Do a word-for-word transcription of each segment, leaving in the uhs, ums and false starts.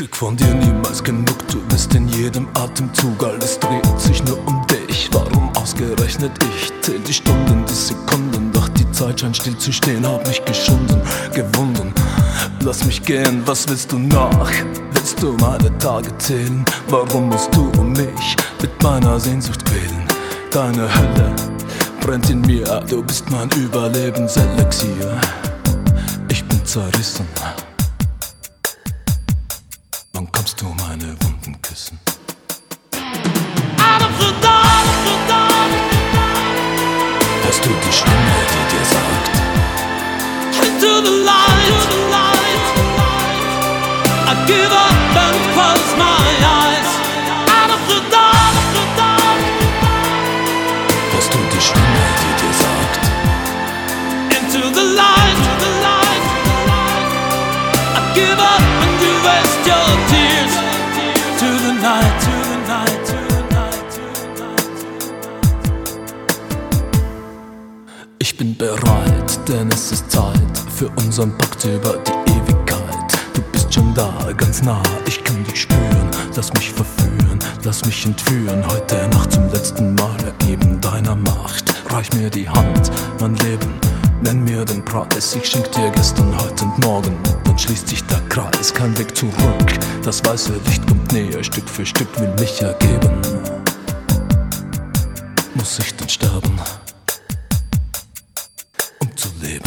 krieg von dir niemals genug, du bist in jedem Atemzug, alles dreht sich nur um dich. Warum ausgerechnet ich? Zähl die Stunden, die Sekunden, doch die Zeit scheint still zu stehen, hab mich geschunden, gewunden. Lass mich gehen, was willst du noch? Willst du meine Tage zählen? Warum musst du mich mit meiner Sehnsucht quälen? Deine Hölle brennt in mir, du bist mein Überlebenselixier. Ich bin zerrissen. Wann kannst du meine Wunden küssen? Out of the dark, the dark. Hörst du die Stimme, die dir sagt: Into the light, to the light. I give up and close my eyes. Out of the dark, the dark. Hörst du die Stimme, die dir sagt: Into the light, to the light. I give up and you waste your tears. To the night, to the night, to the night, to the night. Ich bin bereit, denn es ist Zeit für unseren Pakt über die Ewigkeit. Du bist schon da, ganz nah, ich kann dich spüren. Lass mich verführen, lass mich entführen. Heute Nacht zum letzten Mal ergeben deiner Macht. Reich mir die Hand, mein Leben, nenn mir den Preis. Ich schenk dir gestern, heute und morgen. Dann schließt sich der Kreis, kein Weg zurück. Das weiße Licht kommt näher, Stück für Stück will mich ergeben. Muss ich denn sterben, um zu leben?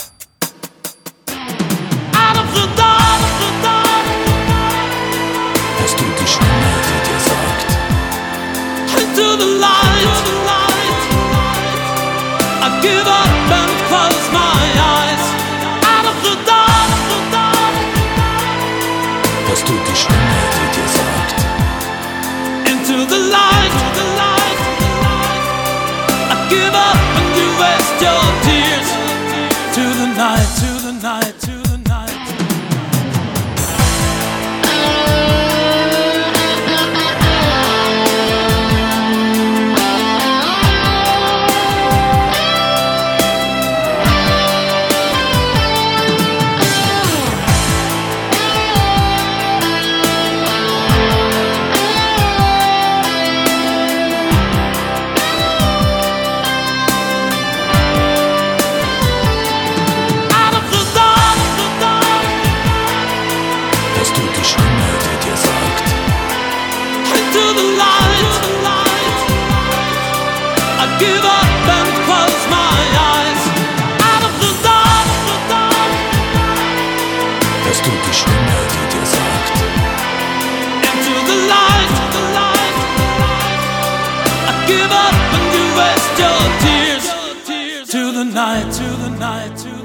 Out of the dark, the dark. Hörst du die Stimme, die dir sagt: Into the light, to the light. I give up and close my eyes. Out of the dark, the dark. Hörst du die Stimme, die dir sagt: Into the light, to the light. I give up and you waste your tears. To the night, to the night, to the night. Hörst du die Stimme, die dir sagt: Into the light, to the light. I give up and close my eyes. Out of the dark, the dark. Hörst du die Stimme, die dir sagt: Into the light, to the light. I give up and you waste your tears. To the night, to the night, to the night.